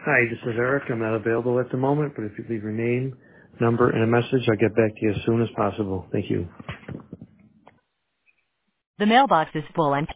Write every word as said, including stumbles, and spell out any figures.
Hi, this is Eric. I'm not available at the moment, but if you leave your name, number, and a message, I'll get back to you as soon as possible. Thank you. The mailbox is full and